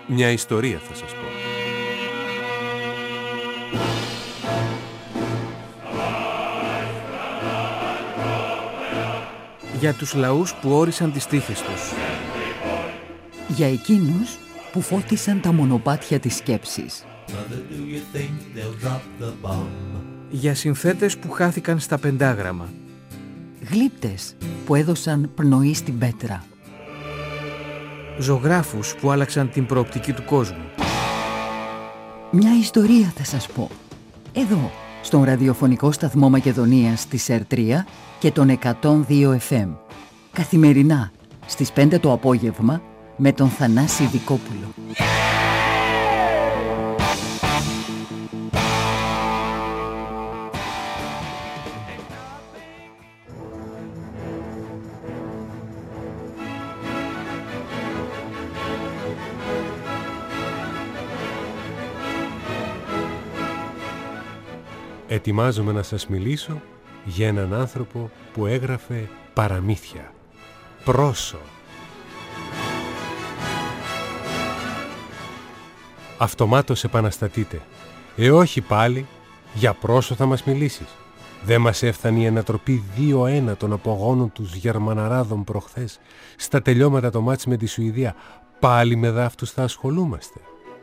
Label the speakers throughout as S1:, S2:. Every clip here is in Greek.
S1: Μια ιστορία θα σας πω.
S2: Για τους λαούς που όρισαν τις τύχες τους.
S3: Για εκείνους που φώτισαν τα μονοπάτια της σκέψης.
S2: Για συνθέτες που χάθηκαν στα πεντάγραμμα.
S3: Γλύπτες που έδωσαν πνοή στην πέτρα.
S2: Ζωγράφους που άλλαξαν την προοπτική του κόσμου.
S3: Μια ιστορία θα σας πω. Εδώ, στον ραδιοφωνικό σταθμό Μακεδονίας της ΕΡΤΡΙΑ και τον 102 FM. Καθημερινά, στις 5 το απόγευμα, με τον Θανάση Δικόπουλο.
S1: Ετοιμάζομαι να σας μιλήσω για έναν άνθρωπο που έγραφε παραμύθια. Πρόσω. Αυτομάτως επαναστατείτε. Όχι πάλι, για Πρόσω θα μας μιλήσεις. Δεν μας έφτανε η ανατροπή 2-1 των απογόνων τους Γερμαναράδων προχθές, στα τελειώματα το μάτς με τη Σουηδία. Πάλι με δάφτους θα ασχολούμαστε.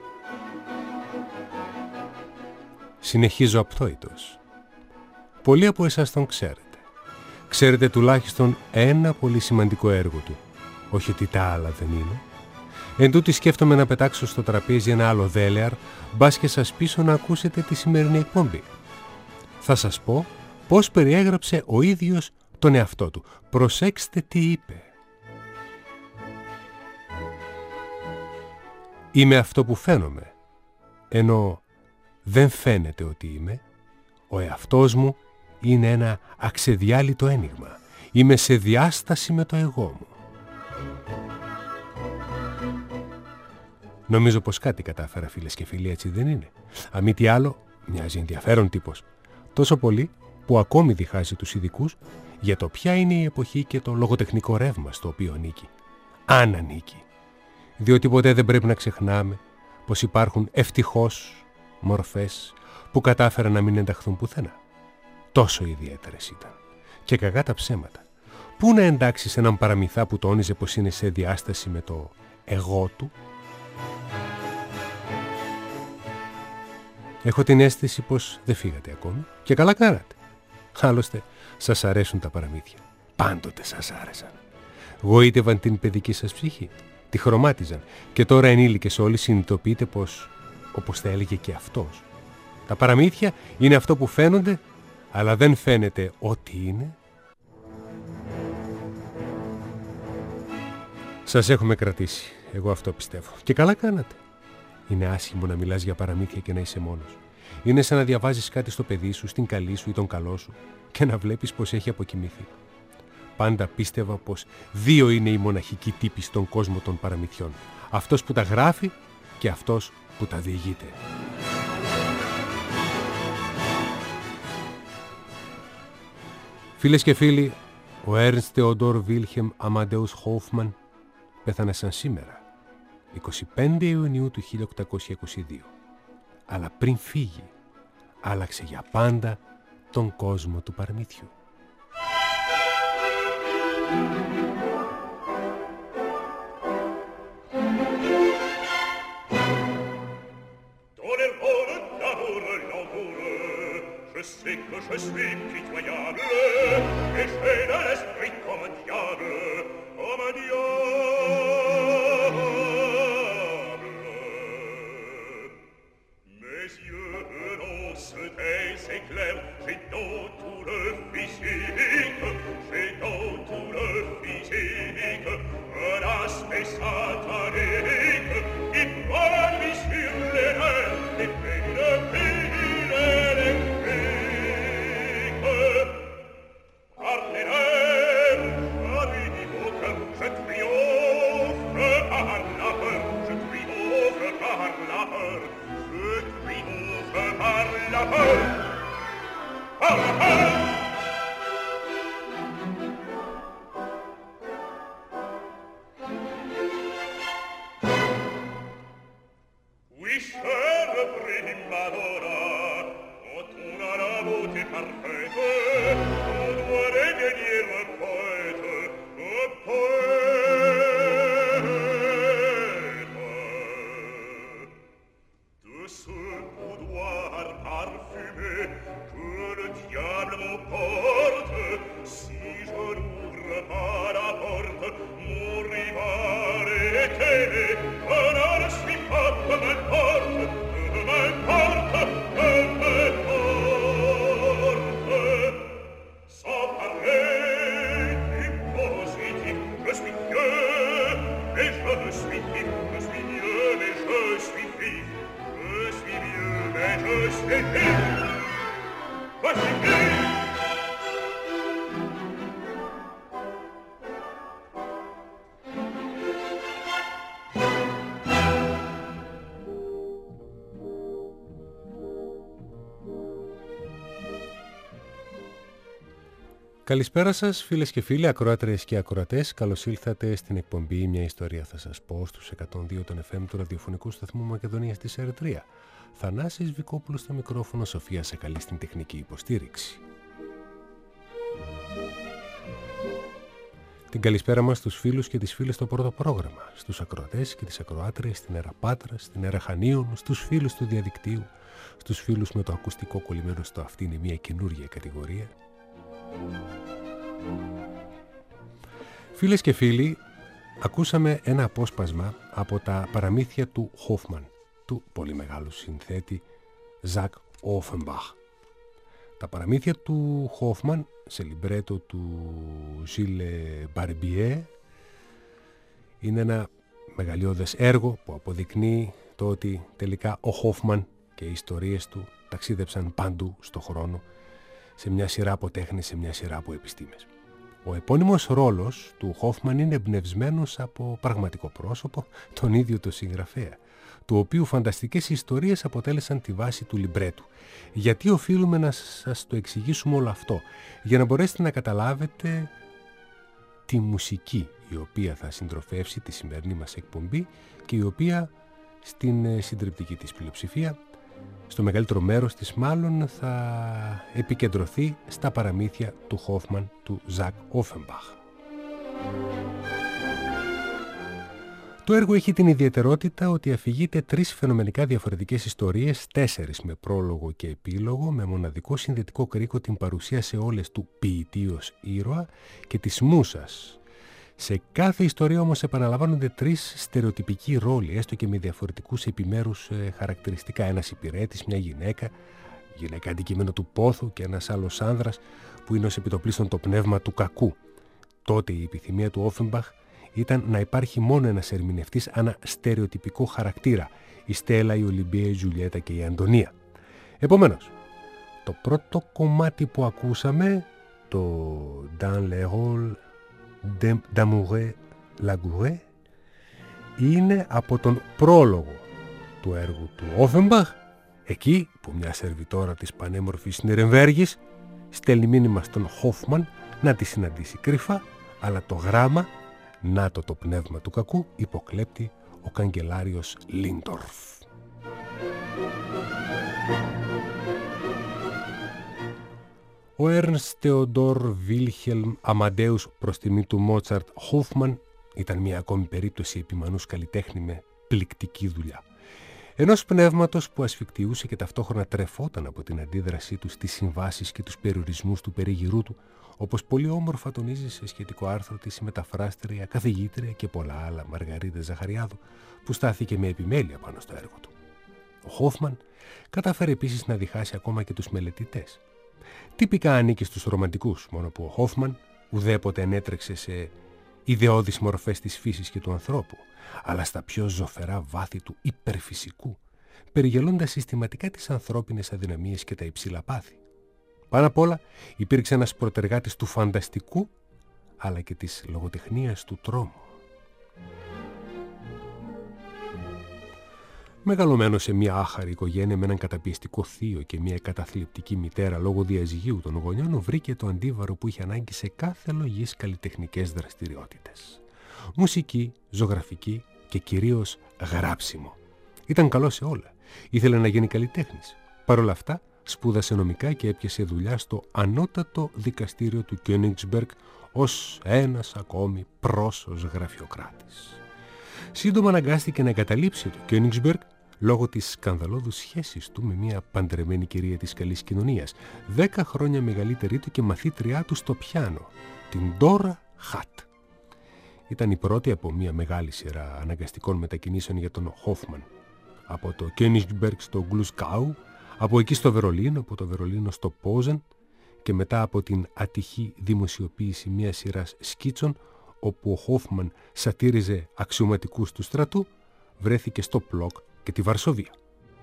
S1: Συνεχίζω απτόητος. Πολλοί από εσάς τον ξέρετε. Ξέρετε τουλάχιστον ένα πολύ σημαντικό έργο του. Όχι ότι τα άλλα δεν είναι. Εν τούτη σκέφτομαι να πετάξω στο τραπέζι ένα άλλο δέλεαρ, μπας και σας πείσω να ακούσετε τη σημερινή εκπομπή. Θα σας πω πώς περιέγραψε ο ίδιος τον εαυτό του. Προσέξτε τι είπε. Είμαι αυτό που φαίνομαι, ενώ δεν φαίνεται ότι είμαι. Ο εαυτός μου είναι ένα αξεδιάλειτο ένιγμα. Είμαι σε διάσταση με το εγώ μου. Νομίζω πως κάτι κατάφερα, φίλες και φίλοι, έτσι δεν είναι? Αν μη τι άλλο, μοιάζει ενδιαφέρον τύπος. Τόσο πολύ που ακόμη διχάζει τους ειδικούς για το ποια είναι η εποχή και το λογοτεχνικό ρεύμα στο οποίο ανήκει. Αν ανήκει. Διότι ποτέ δεν πρέπει να ξεχνάμε πως υπάρχουν ευτυχώς μορφές που κατάφεραν να μην ενταχθούν πουθενά. Τόσο ιδιαίτερες ήταν. Και κακά τα ψέματα. Πού να εντάξεις έναν παραμυθά που τόνιζε πως είναι σε διάσταση με το εγώ του? Έχω την αίσθηση πως δεν φύγατε ακόμη και καλά κάνατε. Άλλωστε, σας αρέσουν τα παραμύθια. Πάντοτε σας άρεσαν. Γοήτευαν την παιδική σας ψυχή. Τη χρωμάτιζαν. Και τώρα ενήλικες όλοι συνειδητοποιείτε πως, όπως θα έλεγε και αυτός, τα παραμύθια είναι αυτό που φαίνονται, αλλά δεν φαίνεται ό,τι είναι. Σας έχουμε κρατήσει. Εγώ αυτό πιστεύω. Και καλά κάνατε. Είναι άσχημο να μιλάς για παραμύθια και να είσαι μόνος. Είναι σαν να διαβάζεις κάτι στο παιδί σου, στην καλή σου ή τον καλό σου και να βλέπεις πως έχει αποκοιμηθεί. Πάντα πίστευα πως δύο είναι οι μοναχικοί τύποι στον κόσμο των παραμυθιών. Αυτός που τα γράφει και αυτός που τα διηγείται. Φίλες και φίλοι, ο Ernst Theodor Wilhelm Amadeus Hoffmann πέθανε σαν σήμερα, 25 Ιουνίου του 1822. Αλλά πριν φύγει, άλλαξε για πάντα τον κόσμο του παραμύθιου.
S4: Je sais que je suis pitoyable, et j'ai de l'esprit comme un diable, comme un diable. Mes yeux lancent des éclairs, j'ai dans tout le physique, un aspect satanique, qui prend lui sur les nerfs, et fait une pile électrique. Par les nerfs, à l'univoque, je triomphe par la peur, je triomphe par la peur, je triomphe par la peur, par la peur.
S1: Καλησπέρα σας φίλες και φίλοι, ακροάτριες και ακροατές. Καλώς ήλθατε στην εκπομπή «Μια ιστορία θα σας πω» στους 102 των FM του ραδιοφωνικού σταθμού Μακεδονίας της ΕΡΤΡΙΑ. Θανάσης Βικόπουλος στο μικρόφωνο, Σοφία Σακαλή στην τεχνική υποστήριξη. Την καλησπέρα μας στους φίλους και τις φίλες στο πρώτο πρόγραμμα, στους ακροατές και τις ακροάτριες στην αίρα Πάτρας, στην αίρα Χανίων, στους φίλους του διαδικτύου, στους φίλους με το ακουστικό κολλημένο στο αυτί, είναι μια καινούργια κατηγορία. Φίλες και φίλοι, ακούσαμε ένα απόσπασμα από τα παραμύθια του Χόφμαν, του πολύ μεγάλου συνθέτη Ζακ Όφενμπαχ. Τα παραμύθια του Χόφμαν, σε λιμπρέτο του Ζιλε Μπαρμπιέ, είναι ένα μεγαλειώδες έργο που αποδεικνύει το ότι τελικά ο Χόφμαν και οι ιστορίες του ταξίδεψαν παντού στο χρόνο, σε μια σειρά από τέχνες, σε μια σειρά από επιστήμες. Ο επώνυμος ρόλος του Χόφμαν είναι εμπνευσμένος από πραγματικό πρόσωπο, τον ίδιο το συγγραφέα, του οποίου φανταστικές ιστορίες αποτέλεσαν τη βάση του λιμπρέτου. Γιατί οφείλουμε να σας το εξηγήσουμε όλο αυτό? Για να μπορέσετε να καταλάβετε τη μουσική η οποία θα συντροφεύσει τη σημερινή μας εκπομπή και η οποία στην συντριπτική της πλειοψηφία, στο μεγαλύτερο μέρος της μάλλον, θα επικεντρωθεί στα παραμύθια του Χόφμαν, του Ζακ Όφενμπαχ. Το έργο έχει την ιδιαιτερότητα ότι αφηγείται 3 φαινομενικά διαφορετικές ιστορίες, 4 με πρόλογο και επίλογο, με μοναδικό συνδετικό κρίκο την παρουσία σε όλες του ποιητή ως ήρωα και της μούσας. Σε κάθε ιστορία όμως επαναλαμβάνονται 3 στερεοτυπικοί ρόλοι, έστω και με διαφορετικούς επιμέρους χαρακτηριστικά. Ένας υπηρέτης, μια γυναίκα αντικείμενο του πόθου και ένας άλλος άνδρας που είναι ως επιτοπλίστων το πνεύμα του κακού. Τότε η επιθυμία του Όφενμπαχ ήταν να υπάρχει μόνο ένας ερμηνευτής ανά στερεοτυπικό χαρακτήρα, η Στέλλα, η Ολυμπία, η Τζουλιέτα και η Αντωνία. Επομένως, το πρώτο κομμάτι που ακούσαμε, το Dans le rôle d'Amoureux Lagoureux, είναι από τον πρόλογο του έργου του Όφενμπαχ, εκεί που μια σερβιτόρα της πανέμορφης Νιρεμβέργης στέλνει μήνυμα στον Χόφμαν να τη συναντήσει κρυφά, αλλά το γράμμα, να το πνεύμα του κακού, υποκλέπτει ο καγκελάριος Λίντορφ. Ο Έρνστ Θεοντόρ Βίλχελμ Αμαντέους, προς τιμή του Μότσαρτ Χόφμαν, ήταν μια ακόμη περίπτωση επιμανούς καλλιτέχνη με πληκτική δουλειά. Ενός πνεύματος που ασφικτιούσε και ταυτόχρονα τρεφόταν από την αντίδρασή του στις συμβάσεις και τους περιορισμούς του περίγυρού του, όπως πολύ όμορφα τονίζει σε σχετικό άρθρο της η μεταφράστρια, καθηγήτρια και πολλά άλλα Μαργαρίτα Ζαχαριάδου, που στάθηκε με επιμέλεια πάνω στο έργο του. Ο Χόφμαν κατάφερε επίσης να διχάσει ακόμα και τους μελετητές. Τυπικά ανήκει στους ρομαντικούς, μόνο που ο Χόφμαν ουδέποτε ενέτρεξε σε ιδεώδεις μορφές της φύσης και του ανθρώπου, αλλά στα πιο ζωφερά βάθη του υπερφυσικού, περιγελώντας συστηματικά τις ανθρώπινες αδυναμίες και τα υψηλά πάθη. Πάνω απ' όλα υπήρξε ένας προτεργάτης του φανταστικού, αλλά και της λογοτεχνίας του τρόμου. Μεγαλωμένο σε μια άχαρη οικογένεια με έναν καταπιεστικό θείο και μια καταθλιπτική μητέρα λόγω διαζυγίου των γονιών, βρήκε το αντίβαρο που είχε ανάγκη σε κάθε λογής καλλιτεχνικές δραστηριότητες. Μουσική, ζωγραφική και κυρίως γράψιμο. Ήταν καλός σε όλα. Ήθελε να γίνει καλλιτέχνης. Παρ' όλα αυτά, σπούδασε νομικά και έπιασε δουλειά στο ανώτατο δικαστήριο του Königsberg ως ένας ακόμη πρόσος γραφειοκράτης. Σύντομα αναγκάστηκε να εγκαταλείψει το Königsberg λόγω της σκανδαλώδους σχέσης του με μια παντρεμένη κυρία της καλής κοινωνίας, 10 χρόνια μεγαλύτερη του και μαθήτριά του στο πιάνο, την Ντόρα Χατ. Ήταν η πρώτη από μια μεγάλη σειρά αναγκαστικών μετακινήσεων για τον Χόφμαν. Από το Königsberg στο Γκλουσκάου, από εκεί στο Βερολίνο, από το Βερολίνο στο Πόζεν και μετά από την ατυχή δημοσιοποίηση μιας σειράς σκίτσων όπου ο Χόφμαν σατήριζε αξιωματικούς του στρατού, βρέθηκε στο Πλοκ και τη Βαρσοβία.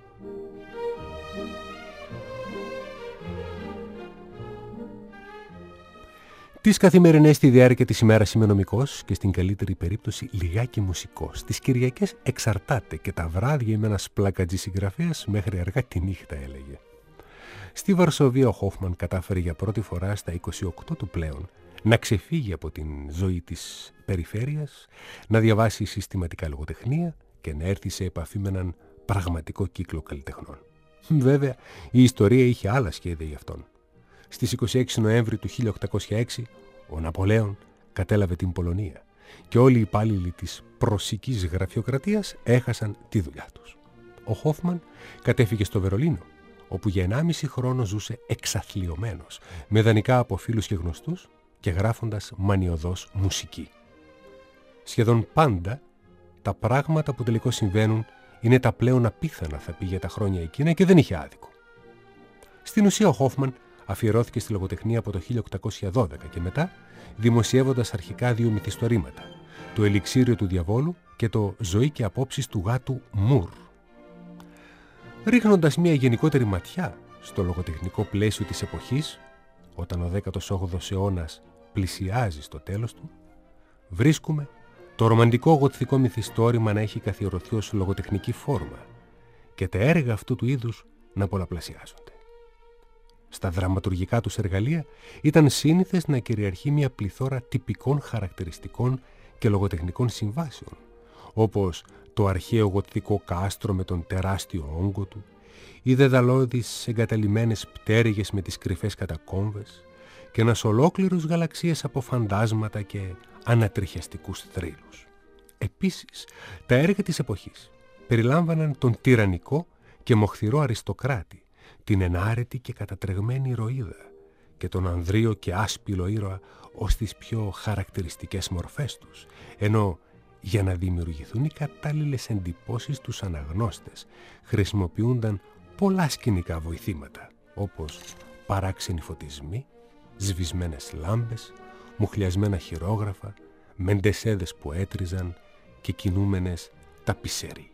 S1: Τις καθημερινές στη διάρκεια της ημέρας είμαι νομικός και στην καλύτερη περίπτωση λιγάκι μουσικός. Τις Κυριακές εξαρτάται και τα βράδια είμαι ένας πλακατζής συγγραφέας μέχρι αργά τη νύχτα, έλεγε. Στη Βαρσοβία ο Χόφμαν κατάφερε για πρώτη φορά στα 28 του πλέον να ξεφύγει από την ζωή της περιφέρειας, να διαβάσει συστηματικά λογοτεχνία και να έρθει σε επαφή με έναν πραγματικό κύκλο καλλιτεχνών. Βέβαια, η ιστορία είχε άλλα σχέδια για αυτόν. Στις 26 Νοέμβρη του 1806 ο Ναπολέον κατέλαβε την Πολωνία και όλοι οι υπάλληλοι της προσικής γραφειοκρατίας έχασαν τη δουλειά τους. Ο Χόφμαν κατέφυγε στο Βερολίνο, όπου για 1,5 χρόνο ζούσε εξαθλιωμένος, με δανεικά από φίλους και γνωστούς και γράφοντας μανιωδώς μουσική. Σχεδόν πάντα τα πράγματα που τελικώς συμβαίνουν είναι τα πλέον απίθανα, θα πει για τα χρόνια εκείνα, και δεν είχε άδικο. Στην ουσία ο Χόφμαν αφιερώθηκε στη λογοτεχνία από το 1812 και μετά, δημοσιεύοντας αρχικά 2 μυθιστορήματα, το Ελιξίριο του Διαβόλου και το Ζωή και απόψεις του γάτου Μουρ. Ρίχνοντας μια γενικότερη ματιά στο λογοτεχνικό πλαίσιο της εποχής, όταν ο 18ος αιώνας πλησιάζει στο τέλος του, βρίσκουμε το ρομαντικό γοτθικό μυθιστόρημα να έχει καθιερωθεί ως λογοτεχνική φόρμα και τα έργα αυτού του είδους να πολλαπλασιάζονται. Στα δραματουργικά τους εργαλεία ήταν σύνηθες να κυριαρχεί μια πληθώρα τυπικών χαρακτηριστικών και λογοτεχνικών συμβάσεων, όπως το αρχαίο γοτθικό κάστρο με τον τεράστιο όγκο του, οι δεδαλώδεις εγκαταλειμμένες πτέρυγες με τις κρυφές κατακόμβες και ένας ολόκληρος γαλαξίες από φαντάσματα και ανατριχιαστικούς θρύλους. Επίσης, τα έργα της εποχής περιλάμβαναν τον τυραννικό και μοχθηρό αριστοκράτη, την ενάρετη και κατατρεγμένη ηρωίδα και τον ανδρείο και άσπυλο ήρωα ως τις πιο χαρακτηριστικές μορφές τους, ενώ για να δημιουργηθούν οι κατάλληλες εντυπώσεις στους αναγνώστες χρησιμοποιούνταν πολλά σκηνικά βοηθήματα, όπως παράξενοι φωτισμοί, σβησμένες λάμπες, μουχλιασμένα χειρόγραφα, μεντεσέδες που έτριζαν και κινούμενες ταπισερί.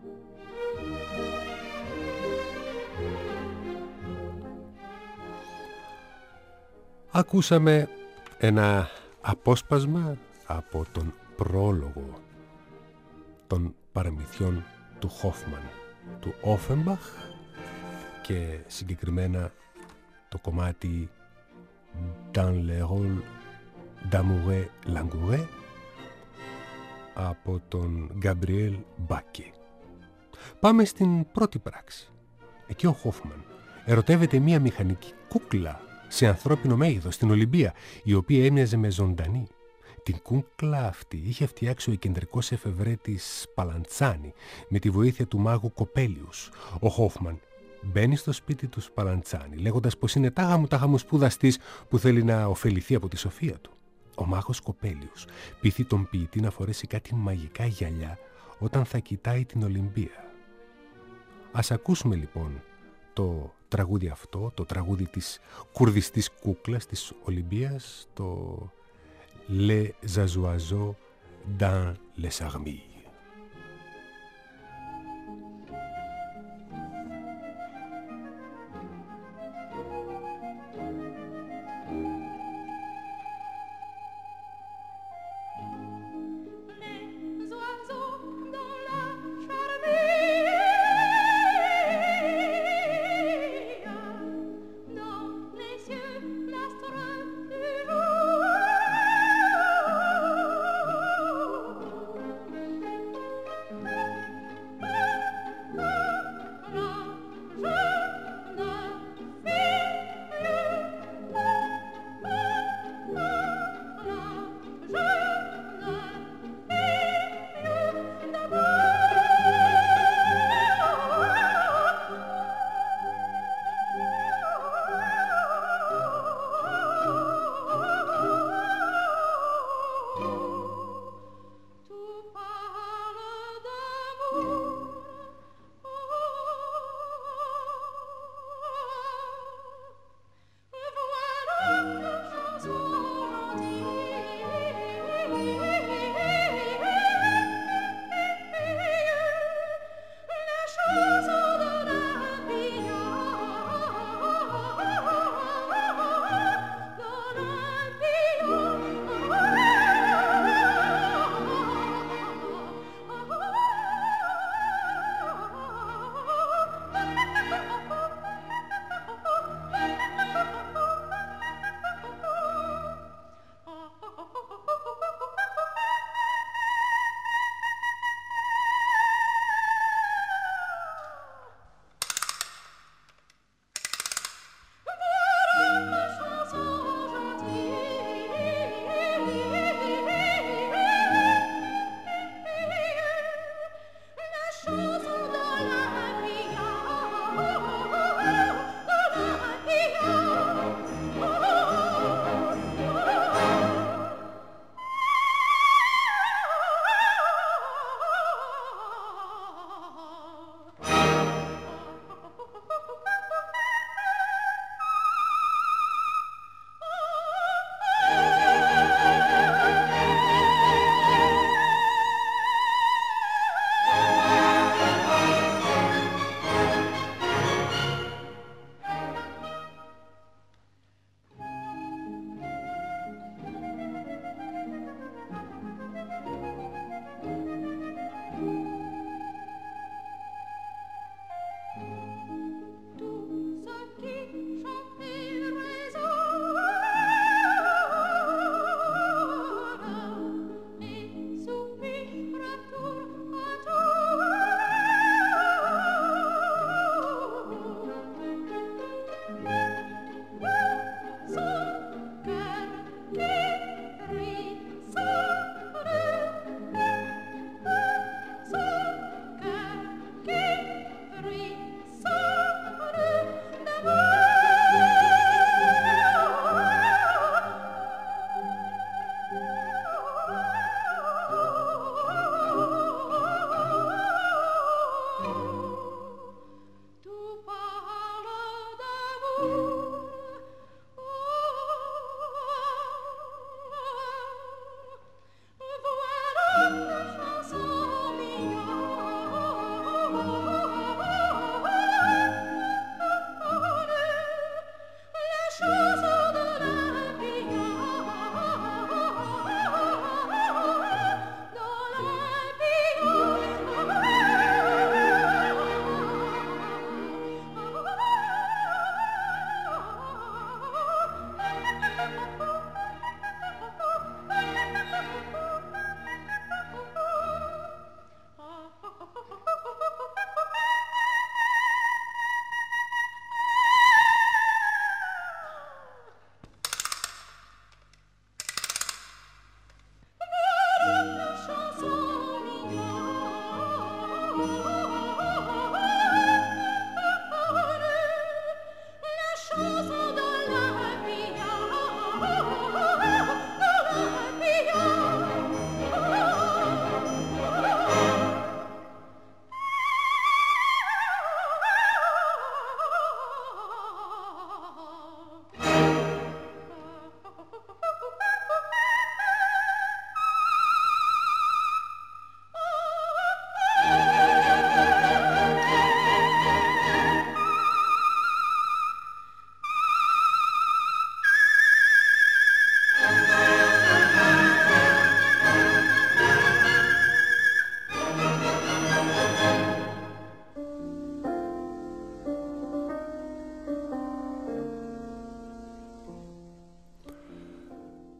S1: Ακούσαμε ένα απόσπασμα από τον πρόλογο των παραμυθιών του Χόφμαν, του Όφενμπαχ, και συγκεκριμένα το κομμάτι «Dans le rôle d'Amoureux Langoureux» από τον Γκαμπριέλ Μπάκε. Πάμε στην πρώτη πράξη. Εκεί ο Χόφμαν ερωτεύεται μία μηχανική κούκλα σε ανθρώπινο μέγεθος στην Ολυμπία, η οποία έμοιαζε με ζωντανή. Την κούκλα αυτή είχε φτιάξει ο κεντρικός εφευρέτης Σπαλαντσάνη με τη βοήθεια του μάγου Κοπέλιους. Ο Χόφμαν μπαίνει στο σπίτι του Σπαλαντσάνη λέγοντας πως είναι τάχα μου σπουδαστής που θέλει να ωφεληθεί από τη σοφία του. Ο μάγος Κοπέλιους πείθει τον ποιητή να φορέσει κάτι μαγικά γυαλιά όταν θα κοιτάει την Ολυμπία. Ας ακούσουμε λοιπόν το τραγούδι αυτό, το τραγούδι της κουρδιστής κούκλας της Ολυμπίας, το «Les oiseaux dans les armilles».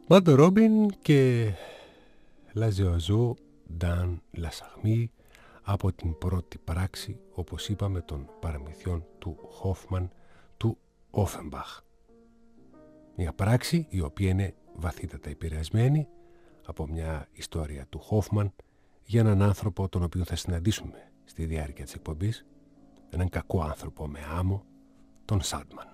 S1: Μάντο Ρόμπιν και Λαζεοαζό Νταν Λασαγμή από την πρώτη πράξη, όπως είπαμε, των παραμυθιών του Χόφμαν του Όφενμπαχ. Μια πράξη η οποία είναι βαθύτατα επηρεασμένη από μια ιστορία του Χόφμαν για έναν άνθρωπο τον οποίο θα συναντήσουμε στη διάρκεια της εκπομπής, έναν κακό άνθρωπο με άμμο, τον Σάντμαν.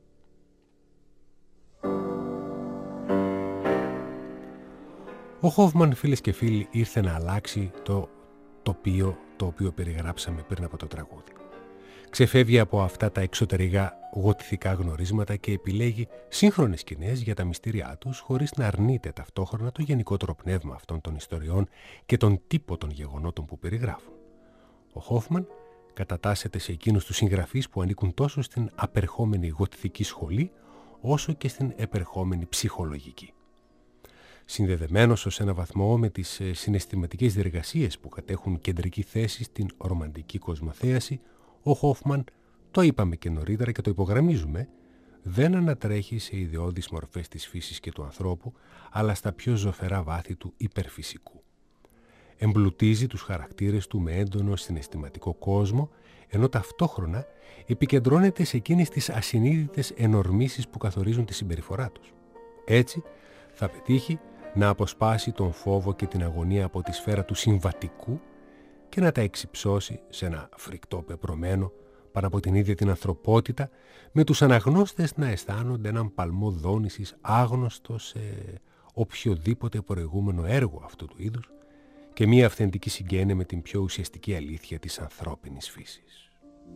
S1: Ο Χόφμαν, φίλες και φίλοι, ήρθε να αλλάξει το τοπίο το οποίο περιγράψαμε πριν από το τραγούδι. Ξεφεύγει από αυτά τα εξωτερικά γοτιθικά γνωρίσματα και επιλέγει σύγχρονες σκηνές για τα μυστήριά τους, χωρίς να αρνείται ταυτόχρονα το γενικότερο πνεύμα αυτών των ιστοριών και τον τύπο των γεγονότων που περιγράφουν. Ο Χόφμαν κατατάσσεται σε εκείνους τους συγγραφείς που ανήκουν τόσο στην απερχόμενη γοτιθική σχολή, όσο και στην επερχόμενη ψυχολογική. Συνδεδεμένος ως ένα βαθμό με τις συναισθηματικές διεργασίες που κατέχουν κεντρική θέση στην ρομαντική κοσμοθέαση, ο Χόφμαν, το είπαμε και νωρίτερα και το υπογραμμίζουμε, δεν ανατρέχει σε ιδεώδεις μορφές της φύσης και του ανθρώπου, αλλά στα πιο ζωφερά βάθη του υπερφυσικού. Εμπλουτίζει τους χαρακτήρες του με έντονο συναισθηματικό κόσμο, ενώ ταυτόχρονα επικεντρώνεται σε εκείνες τις ασυνείδητες ενορμήσεις που καθορίζουν τη συμπεριφορά τους. Έτσι θα πετύχει να αποσπάσει τον φόβο και την αγωνία από τη σφαίρα του συμβατικού και να τα εξυψώσει σε ένα φρικτό πεπρωμένο πάνω από την ίδια την ανθρωπότητα, με τους αναγνώστες να αισθάνονται έναν παλμό δόνησης άγνωστο σε οποιοδήποτε προηγούμενο έργο αυτού του είδους και μία αυθεντική συγγένεια με την πιο ουσιαστική αλήθεια της ανθρώπινης φύσης.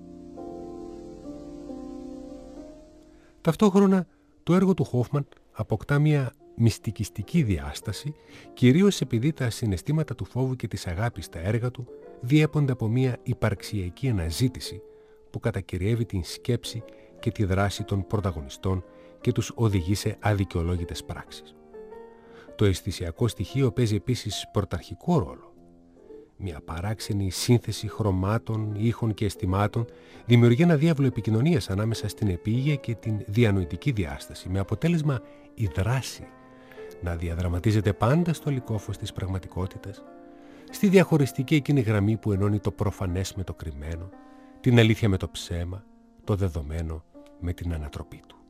S1: Ταυτόχρονα, το έργο του Χόφμαν αποκτά μία μυστικιστική διάσταση, κυρίως επειδή τα συναισθήματα του φόβου και της αγάπης στα έργα του διέπονται από μία υπαρξιακή αναζήτηση που κατακυριεύει την σκέψη και τη δράση των πρωταγωνιστών και τους οδηγεί σε αδικαιολόγητες πράξεις. Το αισθησιακό στοιχείο παίζει επίσης πρωταρχικό ρόλο. Μια παράξενη σύνθεση χρωμάτων, ήχων και αισθημάτων δημιουργεί ένα διάβλο επικοινωνίας ανάμεσα στην επίγεια και την διανοητική διάσταση, με αποτέλεσμα η δράση να διαδραματίζεται πάντα στο λυκόφως της πραγματικότητας, στη διαχωριστική εκείνη γραμμή που ενώνει το προφανές με το κρυμμένο, την αλήθεια με το ψέμα, το δεδομένο με την ανατροπή του.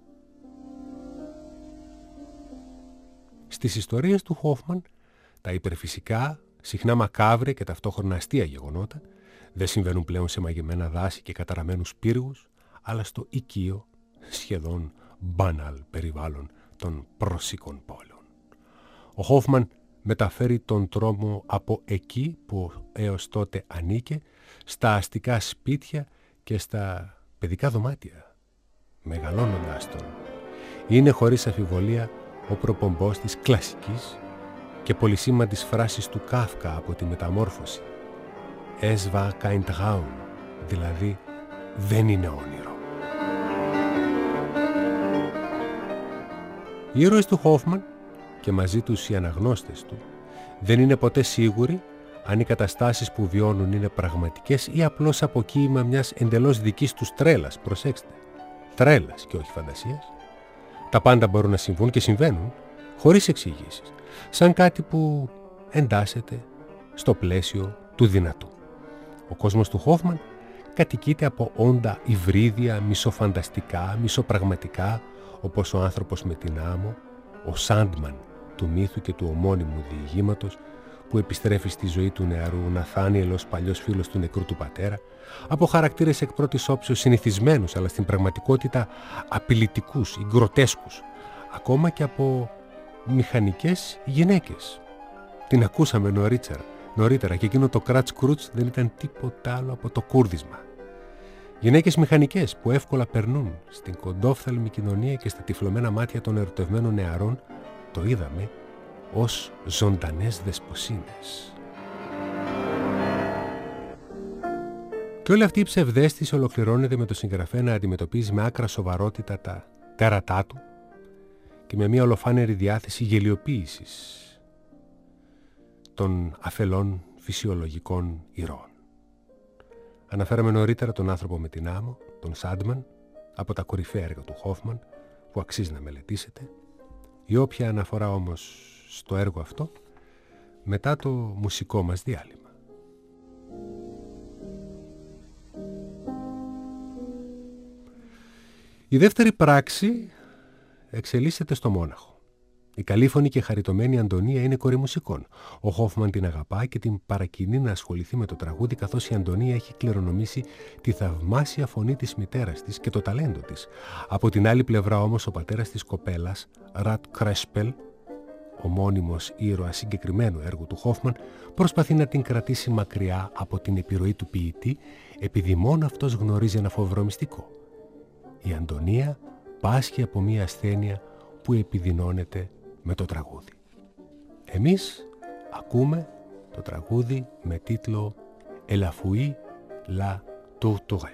S1: Στις ιστορίες του Χόφμαν, τα υπερφυσικά, συχνά μακάβρια και ταυτόχρονα αστεία γεγονότα δεν συμβαίνουν πλέον σε μαγεμένα δάση και καταραμένους πύργους, αλλά στο οικείο, σχεδόν μπάναλ περιβάλλον των προσήκων πόλεων. Ο Χόφμαν μεταφέρει τον τρόμο από εκεί που έως τότε ανήκε, στα αστικά σπίτια και στα παιδικά δωμάτια, μεγαλώνοντας τον. Είναι χωρίς αμφιβολία ο προπομπός της κλασικής και πολυσήμαντης φράσης του Κάφκα από τη Μεταμόρφωση. Es war kein Traum, δηλαδή δεν είναι όνειρο. Οι ήρωες του Χόφμαν και μαζί τους οι αναγνώστες του δεν είναι ποτέ σίγουροι αν οι καταστάσεις που βιώνουν είναι πραγματικές ή απλώς αποκοίημα μιας εντελώς δικής τους τρέλας. Προσέξτε, τρέλας και όχι φαντασίας. Τα πάντα μπορούν να συμβούν και συμβαίνουν χωρίς εξηγήσεις, σαν κάτι που εντάσσεται στο πλαίσιο του δυνατού. Ο κόσμος του Χόφμαν κατοικείται από όντα υβρίδια, μισοφανταστικά, μισοπραγματικά, όπως ο άνθρωπος με την άμμο, ο Σάντμαν του μύθου και του ομώνυμου διηγήματος, που επιστρέφει στη ζωή του νεαρού Ναθάνιελ ως παλιός φίλος του νεκρού του πατέρα, από χαρακτήρες εκ πρώτης όψεως συνηθισμένους, αλλά στην πραγματικότητα απειλητικούς ή γκροτέσκους, ακόμα και από μηχανικές γυναίκες. Την ακούσαμε νωρίτερα και εκείνο το κράτς κρούτς δεν ήταν τίποτα άλλο από το κούρδισμα. Γυναίκες μηχανικές που εύκολα περνούν στην κοντόφθαλμη κοινωνία και στα τυφλωμένα μάτια των ερωτευμένων νεαρών, το είδαμε ως ζωντανές δεσποσίνες. Και όλη αυτή η ψευδαίσθηση ολοκληρώνεται με το συγγραφέα να αντιμετωπίζει με άκρα σοβαρότητα τα τέρατά του και με μια ολοφάνερη διάθεση γελιοποίησης των αφελών φυσιολογικών ηρώων. Αναφέραμε νωρίτερα τον άνθρωπο με την άμμο, τον Σάντμαν, από τα κορυφαία έργα του Χόφμαν, που αξίζει να μελετήσετε. Η όποια αναφορά όμως στο έργο αυτό μετά το μουσικό μας διάλειμμα. Η δεύτερη πράξη εξελίσσεται στο Μόναχο. Η καλήφωνη και χαριτωμένη Αντωνία είναι κόρη μουσικών. Ο Χόφμαν την αγαπά και την παρακινεί να ασχοληθεί με το τραγούδι, καθώς η Αντωνία έχει κληρονομήσει τη θαυμάσια φωνή της μητέρας της και το ταλέντο της. Από την άλλη πλευρά όμως ο πατέρας της κοπέλας, Ρατ Κρέσπελ, ο μόνιμος ήρωας συγκεκριμένου έργου του Χόφμαν, προσπαθεί να την κρατήσει μακριά από την επιρροή του ποιητή, επειδή μόνο αυτός γνωρίζει ένα φοβερό μυστικό. Η Αντωνία πάσχει από μια ασθένεια που επιδεινώνεται με το τραγούδι. Εμείς ακούμε το τραγούδι με τίτλο «Elle a fui la tourterelle».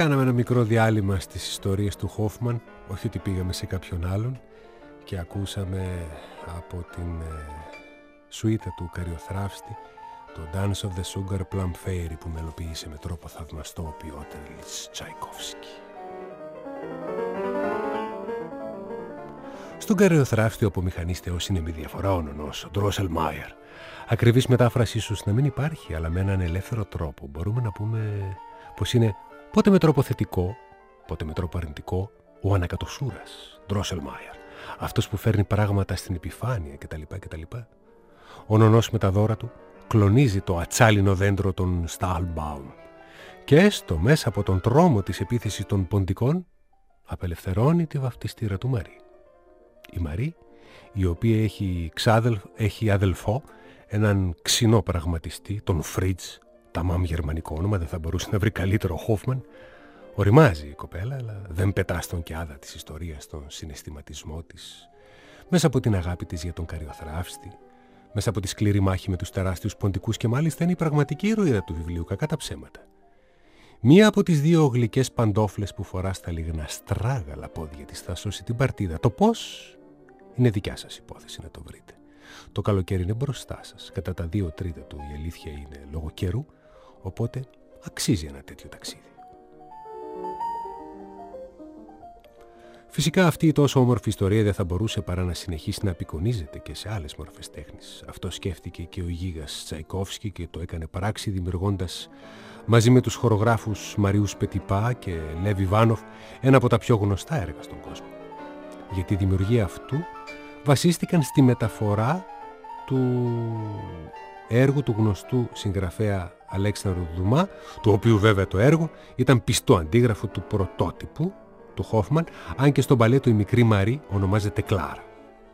S1: Κάναμε ένα μικρό διάλειμμα στις ιστορίες του Χόφμαν, όχι ότι πήγαμε σε κάποιον άλλον, και ακούσαμε από την σουίτα του Καριοθράφστη το Dance of the Sugar Plum Fairy που μελοποίησε με τρόπο θαυμαστό ο ποιότερης Τσαϊκόφσκι. Στον Καριοθράφστη ο απομηχανής θεός είναι με διαφορά ο νονός, ο Ντρόσελμάιερ. Ακριβής μετάφραση ίσως να μην υπάρχει, αλλά με έναν ελεύθερο τρόπο μπορούμε να πούμε πως είναι πότε με τρόπο θετικό, πότε με τρόπο αρνητικό, ο ανακατοσούρας, Ντρόσελμάιερ. Αυτός που φέρνει πράγματα στην επιφάνεια κτλ. Ο νονός με τα δώρα του κλονίζει το ατσάλινο δέντρο των Στάλμπαουμ και έστω μέσα από τον τρόμο της επίθεσης των ποντικών απελευθερώνει τη βαφτιστήρα του Μαρί. Η Μαρί, η οποία έχει αδελφό, έναν ξινό πραγματιστή, τον Φρίτς, ταμάμ γερμανικό όνομα, δεν θα μπορούσε να βρει καλύτερο Χόφμαν. Οριμάζει η κοπέλα, αλλά δεν πετά στον κιάδα της ιστορίας, τον συναισθηματισμό της, μέσα από την αγάπη της για τον Καριοθράφστη, μέσα από τη σκληρή μάχη με τους τεράστιους ποντικούς, και μάλιστα είναι η πραγματική ηρωίδα του βιβλίου, κακά τα ψέματα. Μία από τις δύο γλυκές παντόφλες που φορά στα λιγνά στράγαλα πόδια της θα σώσει την παρτίδα. Το πώς είναι δικιά σας υπόθεση να το βρείτε. Το καλοκαίρι είναι μπροστά σας. Κατά τα 2/3 του η αλήθεια είναι λόγω καιρού, οπότε αξίζει ένα τέτοιο ταξίδι. Φυσικά αυτή η τόσο όμορφη ιστορία δεν θα μπορούσε παρά να συνεχίσει να απεικονίζεται και σε άλλες μορφές τέχνης. Αυτό σκέφτηκε και ο γίγας Τσαϊκόφσκι και το έκανε πράξη, δημιουργώντας μαζί με τους χορογράφους Μαριούς Πετιπά και Λέβι Βάνοφ ένα από τα πιο γνωστά έργα στον κόσμο. Για τη δημιουργία αυτού βασίστηκαν στη μεταφορά του έργου του γνωστού συγγραφέα Αλέξανδρου Δουμά, του οποίου βέβαια το έργο ήταν πιστό αντίγραφο του πρωτότυπου του Χόφμαν, αν και στον μπαλέτο η μικρή Μαρή ονομάζεται Κλάρα.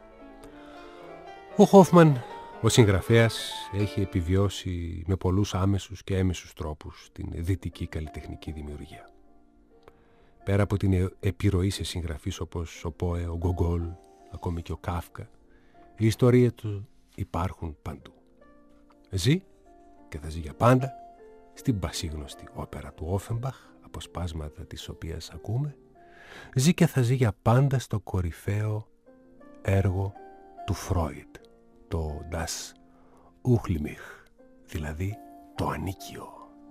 S1: Ο Χόφμαν, ο συγγραφέας, έχει επιβιώσει με πολλούς άμεσους και έμεσους τρόπους την δυτική καλλιτεχνική δημιουργία. Πέρα από την επιρροή σε συγγραφείς όπως ο Πόε, ο Γκογκόλ, ακόμη και ο Κάφκα, οι ιστορίες του υπάρχουν παντού. Ζει και θα ζει για πάντα στην πασίγνωστη όπερα του Όφενμπαχ, αποσπάσματα της οποίας ακούμε. Ζει και θα ζει για πάντα στο κορυφαίο έργο του Φρόιντ, το Das Uchlimich, δηλαδή το ανίκιο.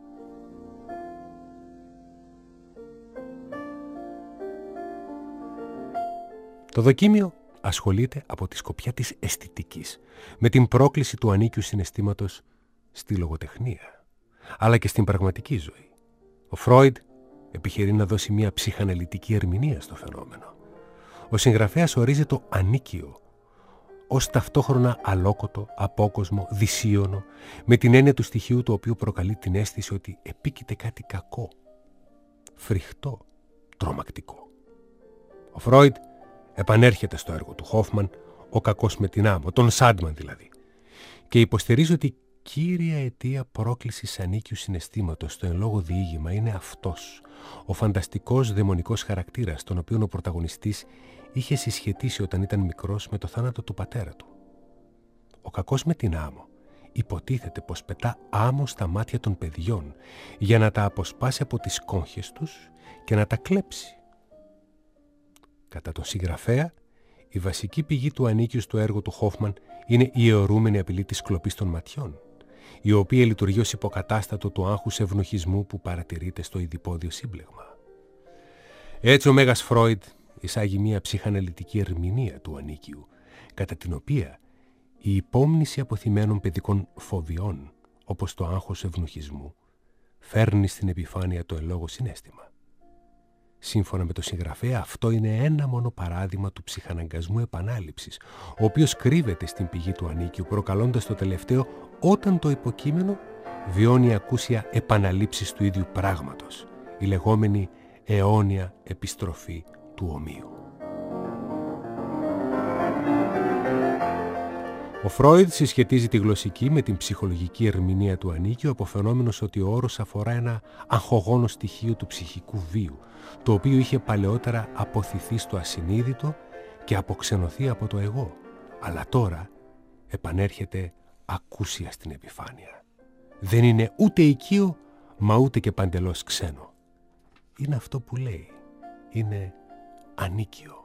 S1: Το δοκίμιο ασχολείται από τη σκοπιά της αισθητικής με την πρόκληση του ανίκιου συναισθήματος στη λογοτεχνία, αλλά και στην πραγματική ζωή. Ο Φρόιντ επιχειρεί να δώσει μια ψυχαναλυτική ερμηνεία στο φαινόμενο. Ο συγγραφέας ορίζει το ανίκιο ως ταυτόχρονα αλόκοτο, απόκοσμο, δυσίωνο, με την έννοια του στοιχείου το οποίο προκαλεί την αίσθηση ότι επίκειται κάτι κακό, φρικτό, τρομακτικό. Ο Φρόιντ επανέρχεται στο έργο του Χόφμαν, ο κακός με την άμμο, τον Σάντμαν δηλαδή, και υποστηρίζει ότι η κύρια αιτία πρόκλησης ανίκιου συναισθήματος στο εν λόγω διήγημα είναι αυτός, ο φανταστικός δαιμονικός χαρακτήρας, τον οποίο ο πρωταγωνιστής είχε συσχετίσει όταν ήταν μικρός με το θάνατο του πατέρα του. Ο κακός με την άμμο υποτίθεται πως πετά άμμο στα μάτια των παιδιών για να τα αποσπάσει από τις κόγχες τους και να τα κλέψει. Κατά τον συγγραφέα, η βασική πηγή του ανίκιου στο έργο του Χόφμαν είναι η αιωρούμενη απειλή της κλοπής των ματιών, η οποία λειτουργεί ως υποκατάστατο του άγχους ευνοχισμού που παρατηρείται στο ειδιπόδιο σύμπλεγμα. Έτσι ο Μέγας Φρόιντ εισάγει μια ψυχαναλυτική ερμηνεία του ανίκιου, κατά την οποία η υπόμνηση αποθυμένων παιδικών φοβιών, όπως το άγχος ευνοχισμού, φέρνει στην επιφάνεια το εν λόγω συναίσθημα. Σύμφωνα με τον συγγραφέα, αυτό είναι ένα μόνο παράδειγμα του ψυχαναγκασμού επανάληψης, ο οποίος κρύβεται στην πηγή του ανίκιου, προκαλώντας το τελευταίο όταν το υποκείμενο βιώνει ακούσια επαναλήψεις του ίδιου πράγματος, η λεγόμενη αιώνια επιστροφή του ομοίου. Ο Φρόιντ συσχετίζει τη γλωσσική με την ψυχολογική ερμηνεία του ανίκιου, αποφαινόμενος ότι ο όρος αφορά ένα αγχογόνο στοιχείο του ψυχικού βίου, το οποίο είχε παλαιότερα αποθηθεί στο ασυνείδητο και αποξενωθεί από το εγώ, αλλά τώρα επανέρχεται ακούσια στην επιφάνεια. Δεν είναι ούτε οικείο, μα ούτε και παντελώς ξένο. είναι αυτό που λέει. Είναι ανίκιο.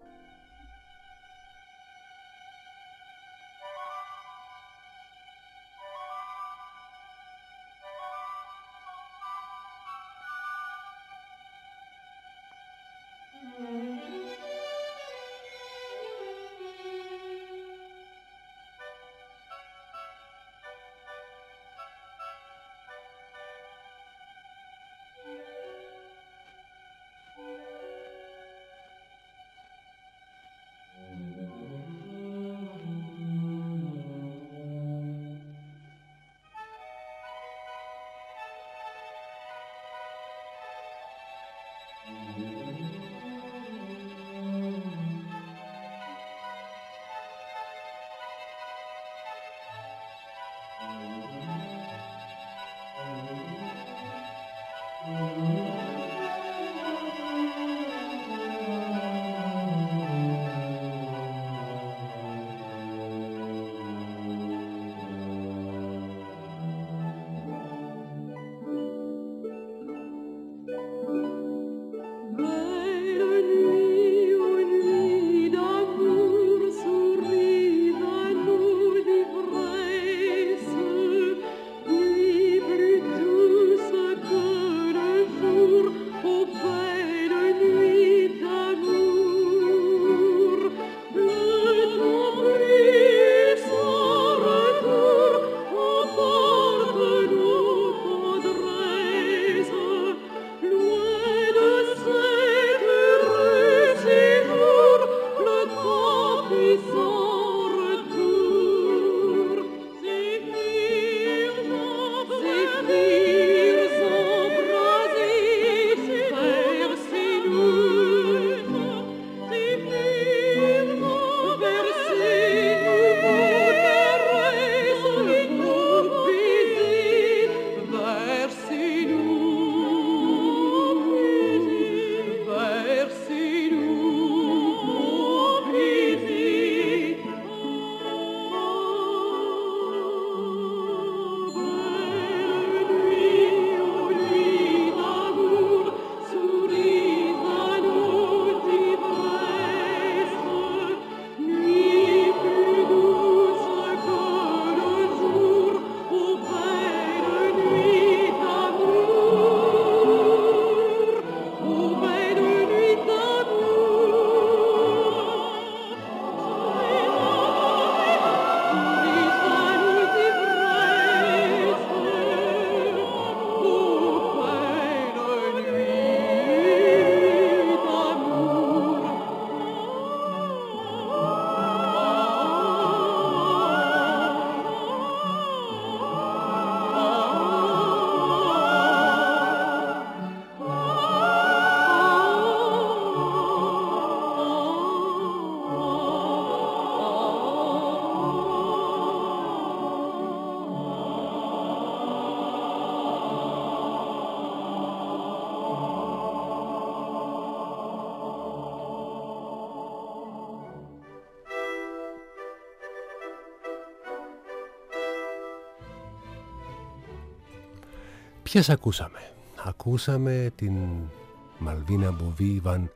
S1: Ποιες ακούσαμε? Ακούσαμε την Μαλβίνα Μποβί Βαν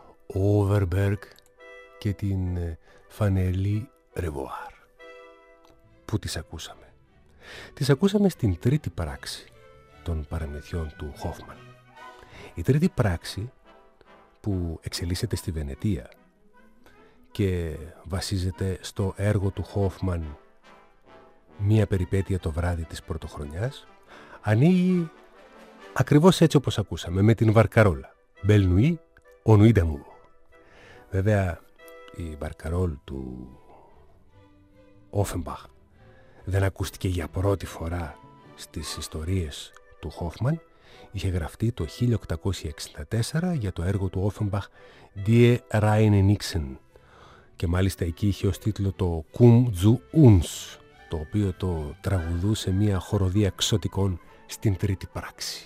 S1: Overberg και την Φανελή Ρεβοάρ. Πού τις ακούσαμε? Τις ακούσαμε στην τρίτη πράξη των παραμυθιών του Χόφμαν. Η τρίτη πράξη που εξελίσσεται στη Βενετία και βασίζεται στο έργο του Χόφμαν «Μία περιπέτεια το βράδυ της πρωτοχρονιάς», ανοίγει ακριβώς έτσι όπως ακούσαμε, με την Βαρκαρόλα. Belle nuit, au nuit d'amour. Βέβαια, η Βαρκαρόλ του Όφενμπαχ δεν ακούστηκε για πρώτη φορά στις ιστορίες του Χόφμαν. Είχε γραφτεί το 1864 για το έργο του Όφενμπαχ «Die Reine Nixen» και μάλιστα εκεί είχε ως τίτλο το «Cum zu uns», το οποίο το τραγουδούσε μια χοροδία ξωτικών στην τρίτη πράξη.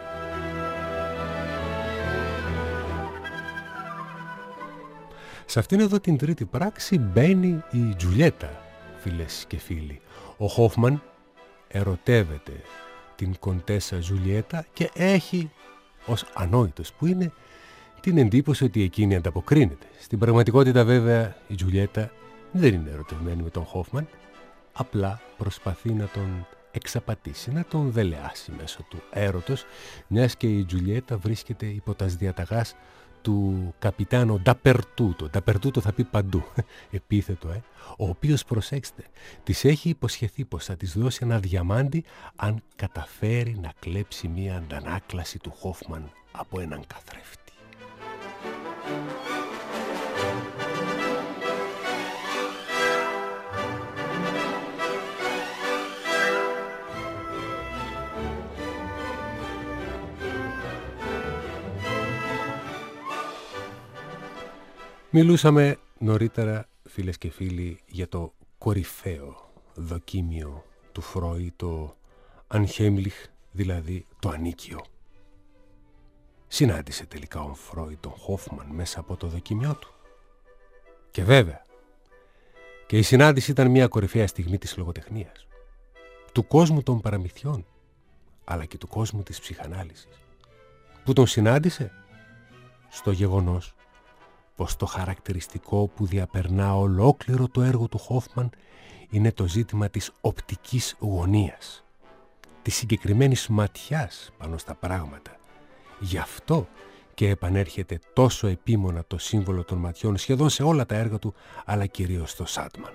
S1: Σε αυτήν εδώ την τρίτη πράξη μπαίνει η Τζουλιέτα, φίλες και φίλοι. Ο Χόφμαν ερωτεύεται την κοντέσα Τζουλιέτα και έχει ως ανόητος που είναι, την εντύπωση ότι εκείνη ανταποκρίνεται. Στην πραγματικότητα βέβαια η Τζουλιέτα δεν είναι ερωτευμένη με τον Χόφμαν, απλά προσπαθεί να τον εξαπατήσει, να τον δελεάσει μέσω του έρωτος, μιας και η Τζουλιέτα βρίσκεται υπό τα διαταγάς του καπιτάνο Νταπερτούτο. Νταπερτούτο θα πει παντού, επίθετο, ο οποίος, προσέξτε, της έχει υποσχεθεί πως θα της δώσει ένα διαμάντι αν καταφέρει να κλέψει μια αντανάκλαση του Χόφμαν από έναν καθρέφτη. Μιλούσαμε νωρίτερα, φίλες και φίλοι, για το κορυφαίο δοκίμιο του Φρόι, το Unheimlich, δηλαδή το ανίκιο. Συνάντησε τελικά ο Φρόι τον Χόφμαν μέσα από το δοκίμιό του. Και βέβαια, και η συνάντηση ήταν μια κορυφαία στιγμή της λογοτεχνίας, του κόσμου των παραμυθιών, αλλά και του κόσμου της ψυχανάλυσης. Που τον συνάντησε? Στο γεγονός πως το χαρακτηριστικό που διαπερνά ολόκληρο το έργο του Χόφμαν είναι το ζήτημα της οπτικής γωνίας, της συγκεκριμένης ματιάς πάνω στα πράγματα. Γι' αυτό και επανέρχεται τόσο επίμονα το σύμβολο των ματιών σχεδόν σε όλα τα έργα του, αλλά κυρίως στο Σάντμαν.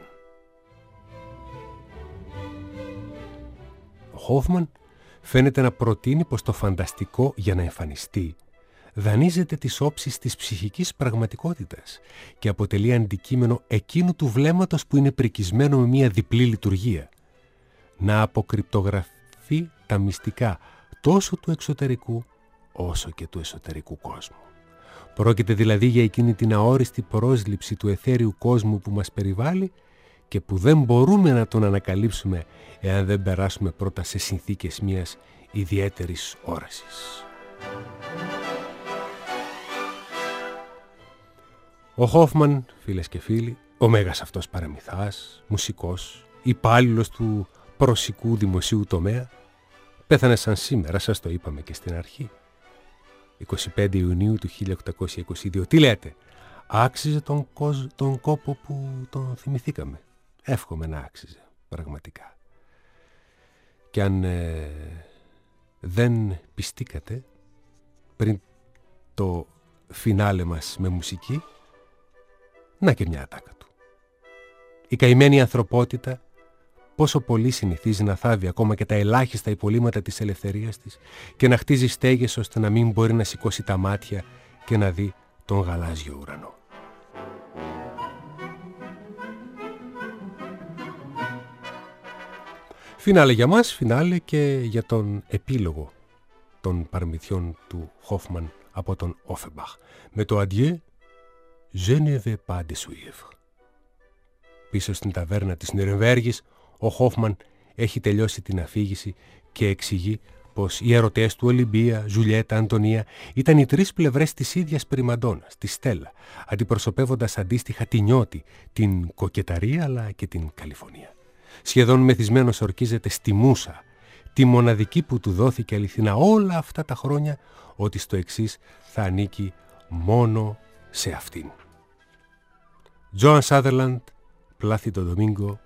S1: Ο Χόφμαν φαίνεται να προτείνει πως το φανταστικό για να εμφανιστεί δανείζεται τις όψεις της ψυχικής πραγματικότητας και αποτελεί αντικείμενο εκείνου του βλέμματος που είναι πρικισμένο με μια διπλή λειτουργία. Να αποκρυπτογραφεί τα μυστικά τόσο του εξωτερικού όσο και του εσωτερικού κόσμου. Πρόκειται δηλαδή για εκείνη την αόριστη πρόσληψη του αιθέριου κόσμου που μας περιβάλλει και που δεν μπορούμε να τον ανακαλύψουμε εάν δεν περάσουμε πρώτα σε συνθήκες μιας ιδιαίτερης όρασης. Ο Χόφμαν, φίλες και φίλοι, ο μέγας αυτός παραμυθάς, μουσικός, υπάλληλος του προσικού δημοσίου τομέα, πέθανε σαν σήμερα, σας το είπαμε και στην αρχή. 25 Ιουνίου του 1822. Τι λέτε, άξιζε τον κόπο που τον θυμηθήκαμε? Εύχομαι να άξιζε, πραγματικά. Και αν δεν πιστήκατε πριν το φινάλε μας με μουσική, να και μια ατάκα του. Η καημένη ανθρωπότητα πόσο πολύ συνηθίζει να θάβει ακόμα και τα ελάχιστα υπολείμματα της ελευθερίας της και να χτίζει στέγες ώστε να μην μπορεί να σηκώσει τα μάτια και να δει τον γαλάζιο ουρανό. Φινάλε για μας, φινάλε και για τον επίλογο των παραμυθιών του Χόφμαν από τον Όφεμπαχ. Με το «Adieu, je ne vais pas te suivre». Πίσω στην ταβέρνα της Νιρεμβέργης, ο Χόφμαν έχει τελειώσει την αφήγηση και εξηγεί πως οι ερωτές του Ολυμπία, Ζουλιέτα, Αντωνία ήταν οι τρεις πλευρές της ίδιας πριμαντώνας, τη Στέλλα, αντιπροσωπεύοντας αντίστοιχα τη Νιώτη, την κοκεταρία αλλά και την Καλιφωνία. Σχεδόν μεθυσμένος ορκίζεται στη Μούσα, τη μοναδική που του δόθηκε αληθινά όλα αυτά τα χρόνια, ότι στο εξής θα ανήκει μόνο σε αυτήν. Τζόαν Σάδερλαντ, Πλάθιδο Ντομίνγκο,